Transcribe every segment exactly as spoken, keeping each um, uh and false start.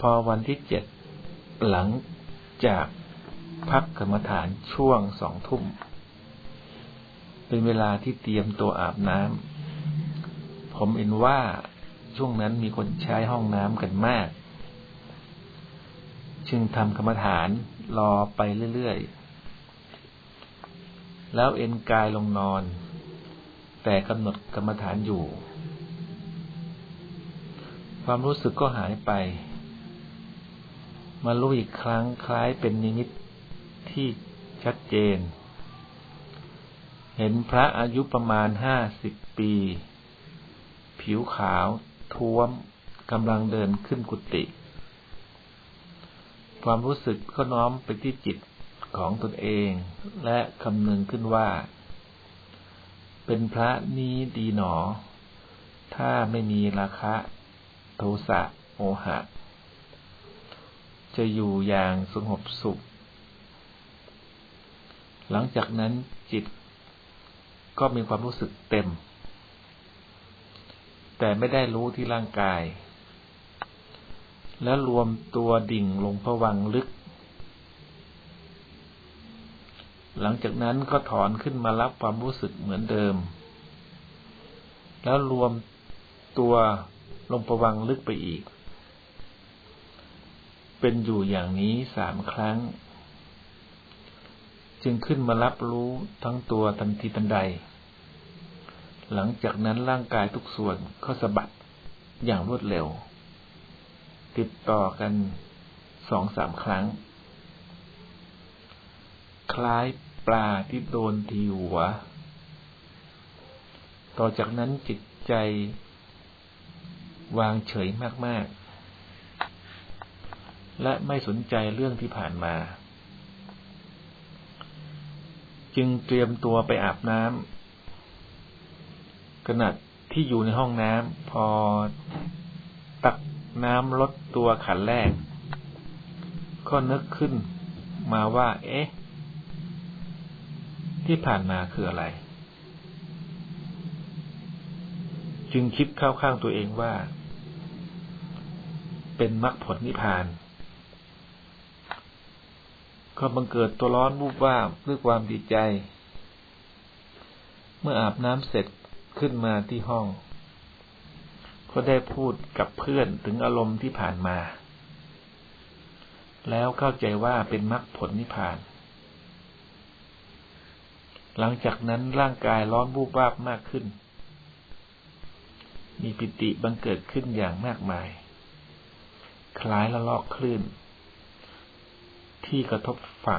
พอวันที่เจ็ดหลังจากพักกรรมฐานช่วงสองทุ่มเป็นเวลาที่เตรียมตัวอาบน้ำผมเห็นว่าช่วงนั้นมีคนใช้ห้องน้ำกันมากจึงทำกรรมฐานรอไปเรื่อยๆแล้วเอนกายลงนอนแต่กำหนดกรรมฐานอยู่ความรู้สึกก็หายไปมารู้อีกครั้งคล้ายเป็นนิมิตที่ชัดเจนเห็นพระอายุประมาณห้าสิบปีผิวขาวท้วมกำลังเดินขึ้นกุฏิความรู้สึกก็น้อมไปที่จิตของตนเองและคำนึงขึ้นว่าเป็นพระนี้ดีหนอถ้าไม่มีราคะโทสะโมหะจะอยู่อย่างสงบสุขหลังจากนั้นจิตก็มีความรู้สึกเต็มแต่ไม่ได้รู้ที่ร่างกายและรวมตัวดิ่งลงภวังค์ลึกหลังจากนั้นก็ถอนขึ้นมารับความรู้สึกเหมือนเดิมแล้วรวมตัวลงภวังค์ลึกไปอีกเป็นอยู่อย่างนี้สามครั้งจึงขึ้นมารับรู้ทั้งตัวทันทีทันใดหลังจากนั้นร่างกายทุกส่วนก็สะบัดอย่างรวดเร็วติดต่อกันสองสามครั้งคล้ายปลาที่โดนทีหัวต่อจากนั้นจิตใจวางเฉยมากๆและไม่สนใจเรื่องที่ผ่านมาจึงเตรียมตัวไปอาบน้ำขณะที่อยู่ในห้องน้ำพอตักน้ำลดตัวขันแรกก็นึกขึ้นมาว่าเอ๊ะที่ผ่านมาคืออะไรจึงคิดเข้าข้างตัวเองว่าเป็นมรรคผลนิพพานก็บังเกิดตัวร้อนวูบวาบด้วยความดีใจเมื่ออาบน้ำเสร็จขึ้นมาที่ห้องก็ได้พูดกับเพื่อนถึงอารมณ์ที่ผ่านมาแล้วเข้าใจว่าเป็นมรรคผลนิพพานหลังจากนั้นร่างกายร้อนวูบวาบมากขึ้นมีปิติบังเกิดขึ้นอย่างมากมายคล้ายละลอกคลื่นที่กระทบฝั่ง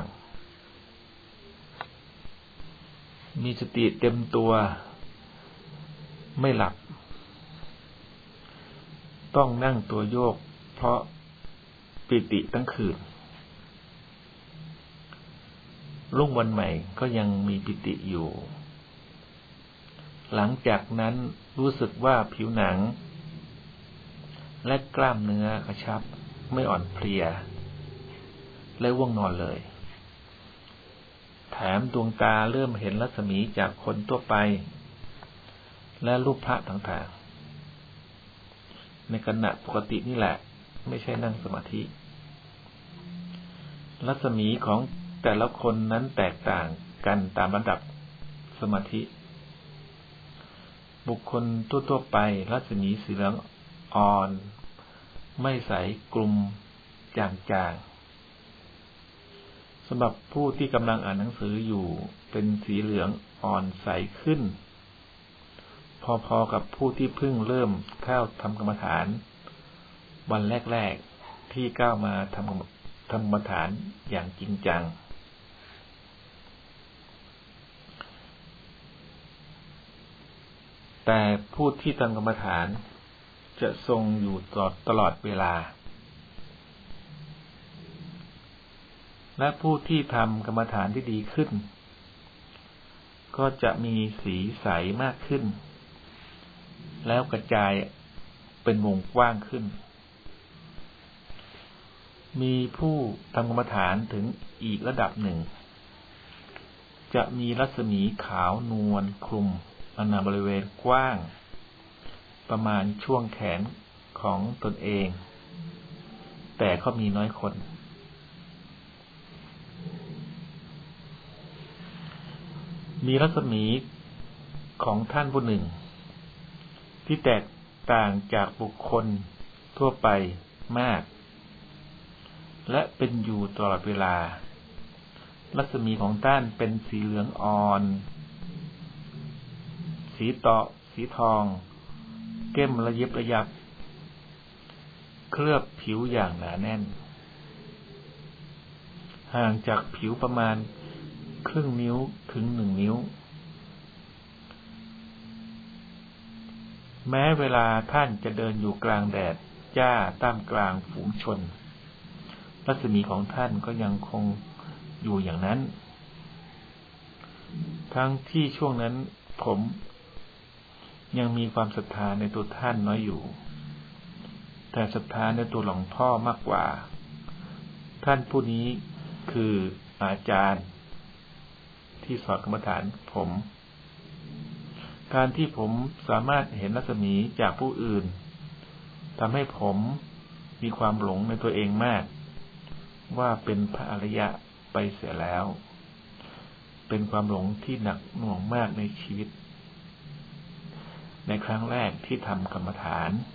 มีสติเต็มตัวไม่หลับต้องนั่งตัวโยกเพราะปิติทั้งคืนรุ่งวันใหม่ก็ยังมีปิติอยู่หลังจากนั้นรู้สึกว่าผิวหนังและกล้ามเนื้อกระชับไม่อ่อนเพลียและง่วงนอนเลยแถมดวงตาเริ่มเห็นรัศมีจากคนทั่วไปและรูปพระต่างๆในขณะปกตินี่แหละไม่ใช่นั่งสมาธิรัศมีของแต่ละคนนั้นแตกต่างกันตามระดับสมาธิบุคคลทั่วๆไปรัศมีสีเหลืองอ่อนไม่ใสกลุ่มจางๆสำหรับผู้ที่กำลังอ่านหนังสืออยู่เป็นสีเหลืองอ่อนใสขึ้นพอๆกับผู้ที่เพิ่งเริ่มเข้าทำกรรมฐานวันแรกๆที่ก้าวมาทำทำกรรมฐานอย่างจริงจังแต่ผู้ที่ทำกรรมฐานจะทรงอยู่ตลอดตลอดเวลาและผู้ที่ทำกรรมฐานที่ดีขึ้นก็จะมีสีใสมากขึ้นแล้วกระจายเป็นวงกว้างขึ้นมีผู้ทำกรรมฐานถึงอีกระดับหนึ่งจะมีรัศมีขาวนวลคลุมอาณาบริเวณกว้างประมาณช่วงแขนของตนเองแต่ก็มีน้อยคนมีรัศมีของท่านผู้หนึ่งที่แตกต่างจากบุคคลทั่วไปมากและเป็นอยู่ตลอดเวลารัศมีของท่านเป็นสีเหลืองอ่อนสีเตาะสีทองเข้มระยิบระยับเคลือบผิวอย่างหนาแน่นห่างจากผิวประมาณครึ่งนิ้วถึงหนึ่งนิ้วแม้เวลาท่านจะเดินอยู่กลางแดดจ้าท่ามกลางฝูงชนรัศมีของท่านก็ยังคงอยู่อย่างนั้นทั้งที่ช่วงนั้นผมยังมีความศรัทธาในตัวท่านน้อยอยู่แต่ศรัทธาในตัวหลวงพ่อมากกว่าท่านผู้นี้คืออาจารย์ที่สอนกรรมฐานผมการที่ผมสามารถเห็นรัศมีจากผู้อื่นทำให้ผมมีความหลงในตัวเองมากว่าเป็นพระอริยะไปเสียแล้วเป็นความหลงที่หนักหน่วงมากในชีวิตในครั้งแรกที่ทำกรรมฐาน